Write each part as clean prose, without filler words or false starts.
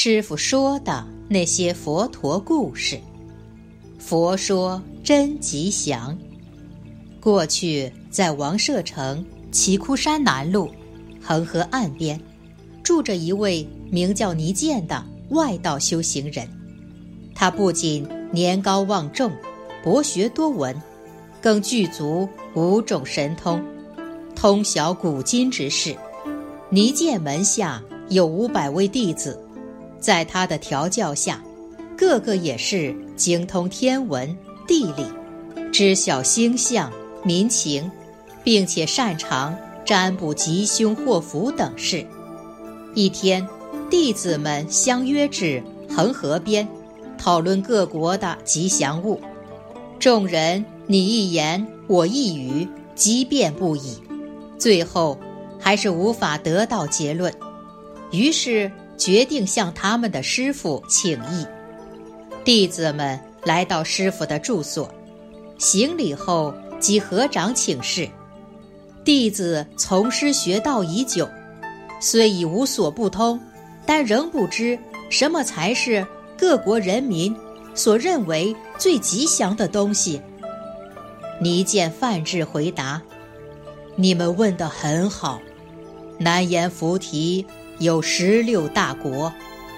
师父说的那些佛陀故事。佛说真吉祥。过去在王舍城奇窟山南路恒河岸边，住着一位名叫尼犍的外道修行人。他不仅年高望重，博学多闻，更具足5种神通，通晓古今之事。尼犍门下有500位弟子，在他的调教下，个个也是精通天文地理，知晓星象民情，并且擅长占卜吉凶祸福等事。一天，弟子们相约至恒河边，讨论各国的吉祥物。众人你一言我一语，激辩不已，最后还是无法得到结论，于是决定向他们的师父请益。弟子们来到师父的住所，行礼后即合掌请示。弟子从师学道已久，虽已无所不通，但仍不知什么才是各国人民所认为最吉祥的东西。尼犍梵志回答：你们问得很好，南阎浮提有16大国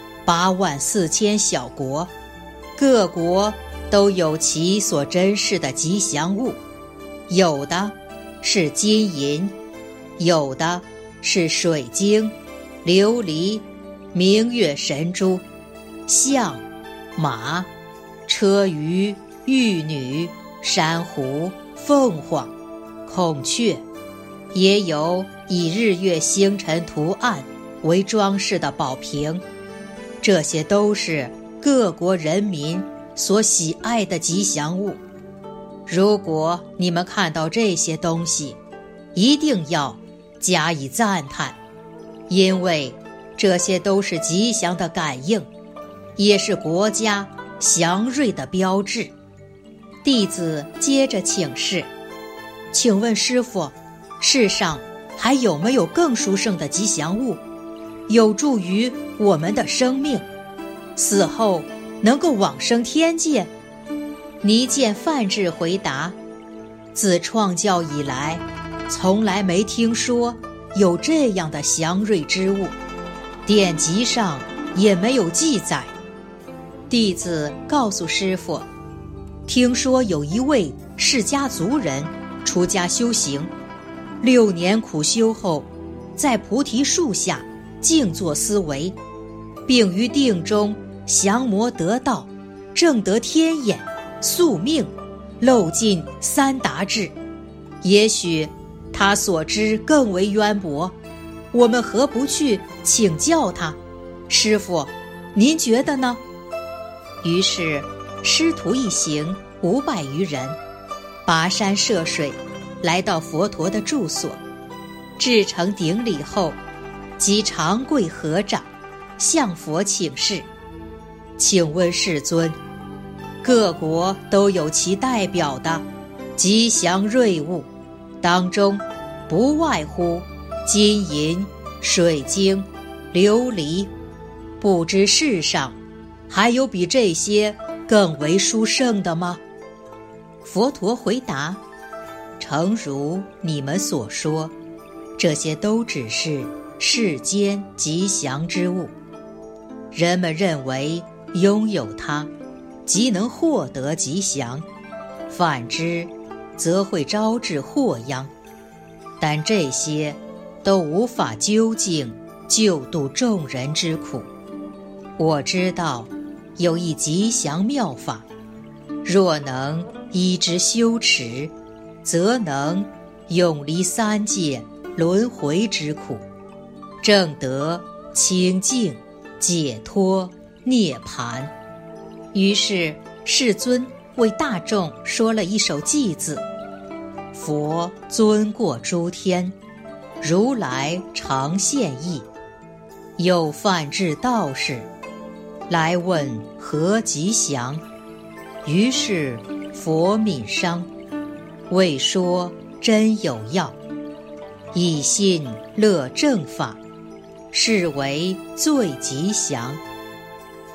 ，84000小国，各国都有其所珍视的吉祥物，有的是金银，有的是水晶、琉璃、明月神珠、象、马、车鱼、玉女、珊瑚、凤凰、孔雀，也有以日月星辰图案为装饰的宝瓶。这些都是各国人民所喜爱的吉祥物。如果你们看到这些东西，一定要加以赞叹，因为这些都是吉祥的感应，也是国家祥瑞的标志。弟子接着请示：请问师父，世上还有没有更殊胜的吉祥物，有助于我们的生命，死后能够往生天界？尼犍梵志回答：自创教以来，从来没听说有这样的祥瑞之物，典籍上也没有记载。弟子告诉师父，听说有一位释迦族人出家修行，6年苦修后，在菩提树下静坐思维，并于定中降魔得道，证得天眼，宿命，漏尽3达智。也许他所知更为渊博，我们何不去请教他？师父，您觉得呢？于是师徒一行500余人，跋山涉水，来到佛陀的住所，至诚顶礼后，即长跪合掌，向佛请示：请问世尊，各国都有其代表的吉祥瑞物，当中不外乎金银、水晶、琉璃，不知世上还有比这些更为殊胜的吗？佛陀回答：诚如你们所说，这些都只是世间吉祥之物，人们认为拥有它即能获得吉祥，反之则会招致祸殃，但这些都无法究竟救度众人之苦。我知道有一吉祥妙法，若能依之修持，则能永离3界轮回之苦，证得清净、解脱、涅槃。于是世尊为大众说了一首偈子：佛尊过诸天，如来常现意，有梵志道士，来问何吉祥。于是佛悯伤，未说真有药，以信乐正法，是为最吉祥。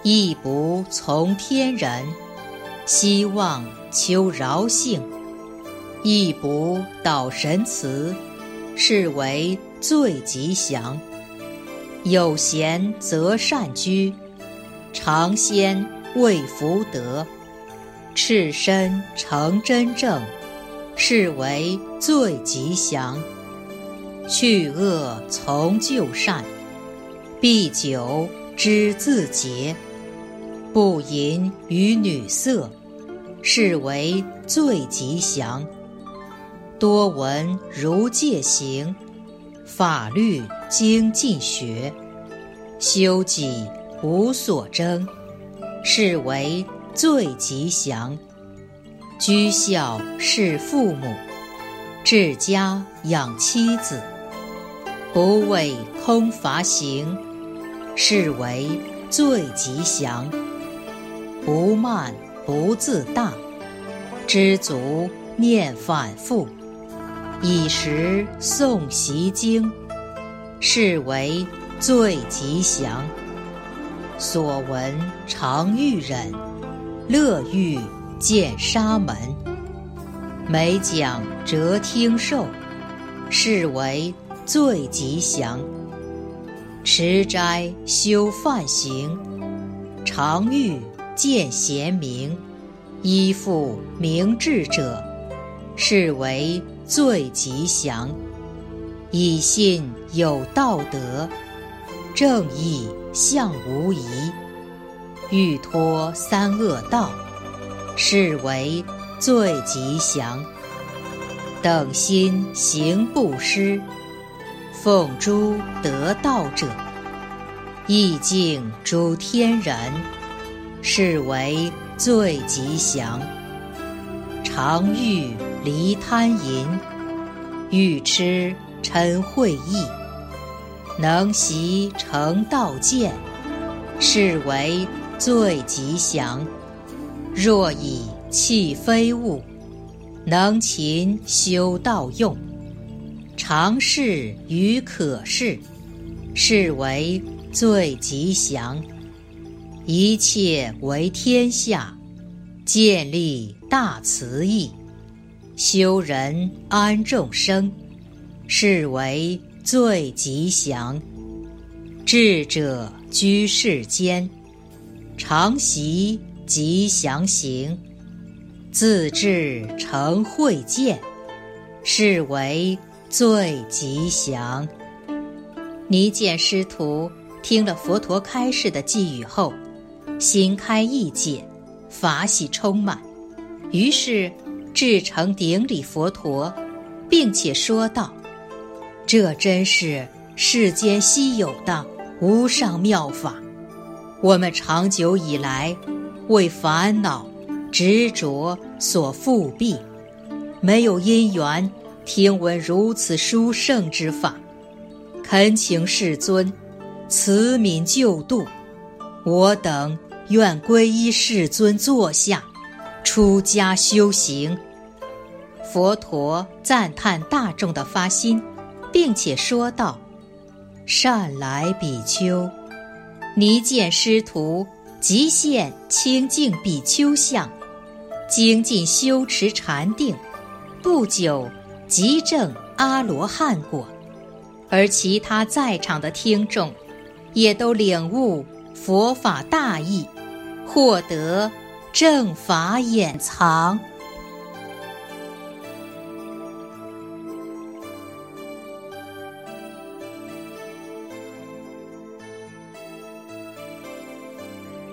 亦不从天人，希望求饶性，亦不祷神慈，是为最吉祥。有贤则善居，常先为福德，赤身成真正，是为最吉祥。去恶从就善，必久知自洁，不淫与女色，是为最吉祥。多闻如戒行，法律精进学，修己无所争，是为最吉祥。居孝事父母，治家养妻子，不为空乏行，是为最吉祥。不慢不自大，知足念反复，以时诵习经，是为最吉祥。所闻常欲忍，乐欲见沙门，每讲则听受，是为最吉祥。持斋修梵行，常欲见贤明，依附明智者，是为最吉祥。以信有道德，正义相无疑，欲脱三恶道，是为最吉祥。等心行布施，奉诸得道者，意敬诸天人，是为最吉祥。常欲离贪淫，欲吃嗔恚意，能习成道见，是为最吉祥。若以弃非物，能勤修道用，常事与可事，是为最吉祥。一切为天下，建立大慈意，修人安众生，是为最吉祥。智者居世间，常习吉祥行，自治成慧见，是为最吉祥。尼犍师徒听了佛陀开示的寄语后，心开意解，法喜充满，于是至诚顶礼佛陀，并且说道：这真是世间稀有的无上妙法，我们长久以来为烦恼执着所覆蔽，没有因缘听闻如此殊胜之法，恳请世尊慈悯救度，我等愿皈依世尊座下，出家修行。佛陀赞叹大众的发心，并且说道：善来比丘，尼犍师徒即现清净比丘相，精进修持禅定，不久即证阿罗汉果。而其他在场的听众也都领悟佛法大义，获得正法掩藏。